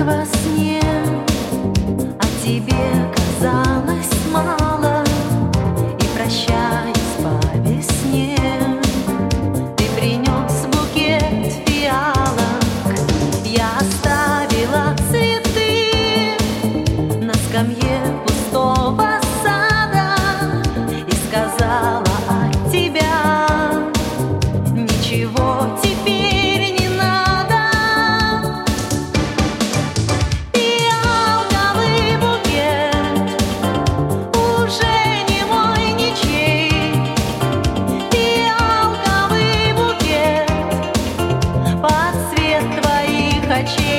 во сне, а тебе казалось мало, и прощаясь по весне, ты принес букет фиалок. Я оставила цветы на скамье пустого сада и сказала от тебя: ничего теперь не надо. Фиалковый букет уже не мой ничей. Фиалковый букет под цвет твоих очей.